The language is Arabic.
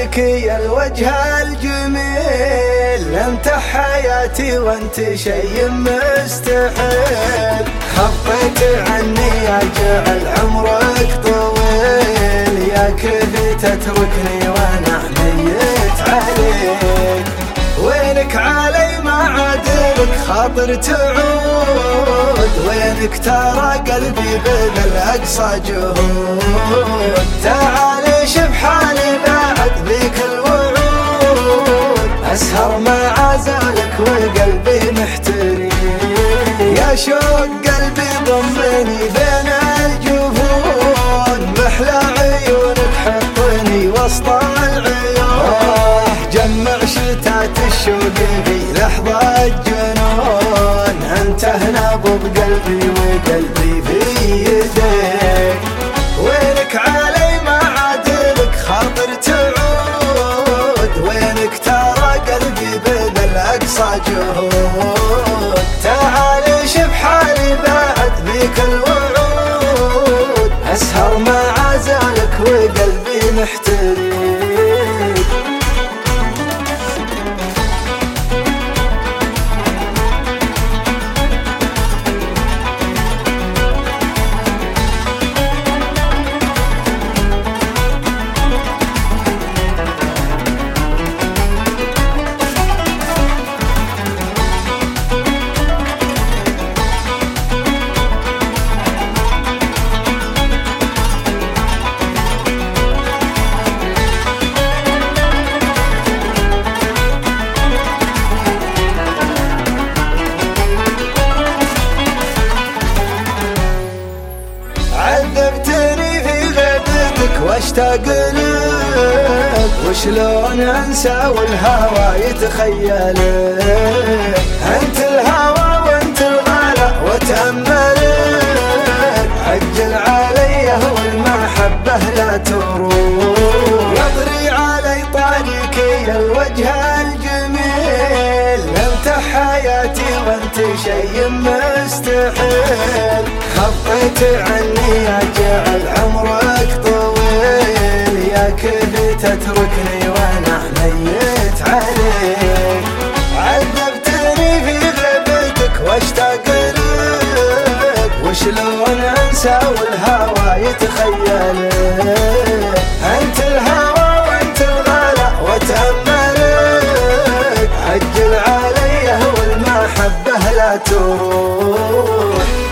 طريقك يا الوجه الجميل، انت حياتي وانت شي مستحيل. خفيت عني يا جعل عمرك طويل، يا كيف تتركني وانا حنيت عليك. وينك علي ما عادلك خاطر تعود، وينك ترى قلبي بذل اقصى جهود. تعال شوف حالي بعد ذيك الوعود، اسهر مع عزالك وقلبي محتري. يا شوق قلبي ضمني بين الجفون، محلى عيونك حطني وسط العيون. جمع شتات الشوق في لحظة جنون، انت هنا ضد قلبي وقلبي في يديك. وينك علي ما عادلك خاطر تعود، وينك ترى قلبي بذل اقصى جهود. تعال شوف حالي بعد ذيك الوعود، اسهر مع عزالك وقلبي محتري. عذبتني في غيبتك واشتاق لك، وشلون انسى والهوى يتخيلك. انت الهوى وانت الغلا وتأملك، عجل علي والمحبة لا تروح. يضري علي طريقي يا الوجه الجميل، انت حياتي وانت شي مستحيل. خفيت عني يا جعل عمرك طويل، يا كيف تتركني وانا حنيت عليك. عذبتني في غيبتك واشتاق لك، وشلون انسى والهوى يتخيلك. انت الهوى وانت الغلا وتأملك، عجل علي والمحبة لا تروح.